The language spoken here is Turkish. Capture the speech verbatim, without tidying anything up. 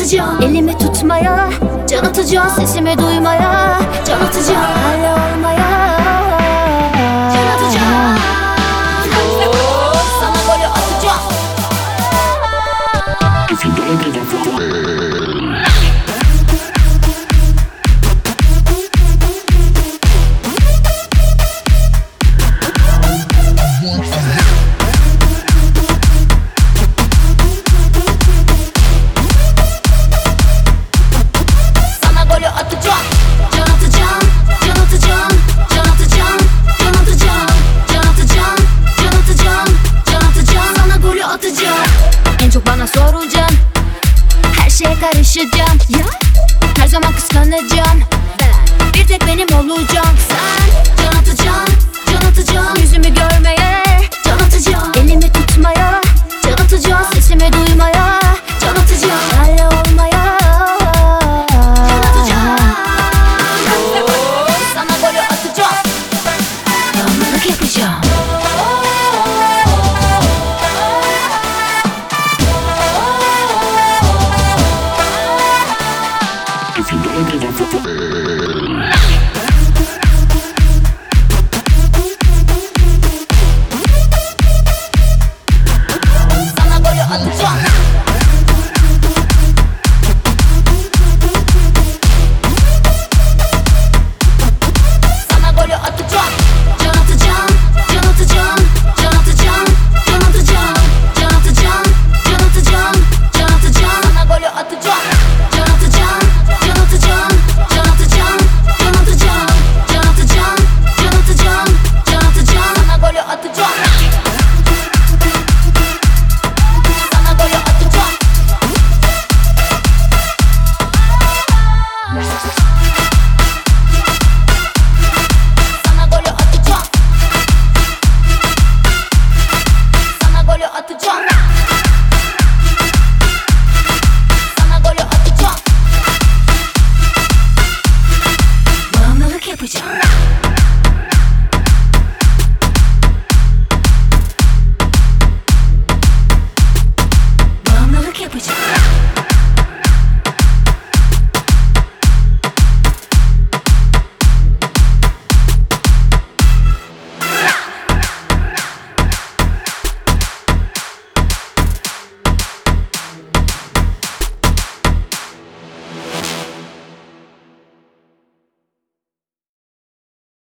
atacağım. Elimi tutmaya, can atacağım. Sesimi duymaya, can atacağım. Hala olmaya, can atacağım. Sana golü atacağım. If you don't give a fuck. Sana golü atacağım. Can atacağım, can atacağım, can atacağım, can atacağım, can atacağım, can atacağım, can atacağım. Sana golü atacağım. En çok bana sorulacaksın. Her şeye karışacağım. Ya her zaman kıskanacağım. Ben bir tek benim olacağım. Sen can atacağım, can atacağım. Yüzümü görmeye can atacağım. Elimi tutmaya can atacağım. Sesimi duymaya can atacağım. Hala olmaya can atacağım. Sana golü atacağım. Damlalık yapacağım. If you don't give a fuck.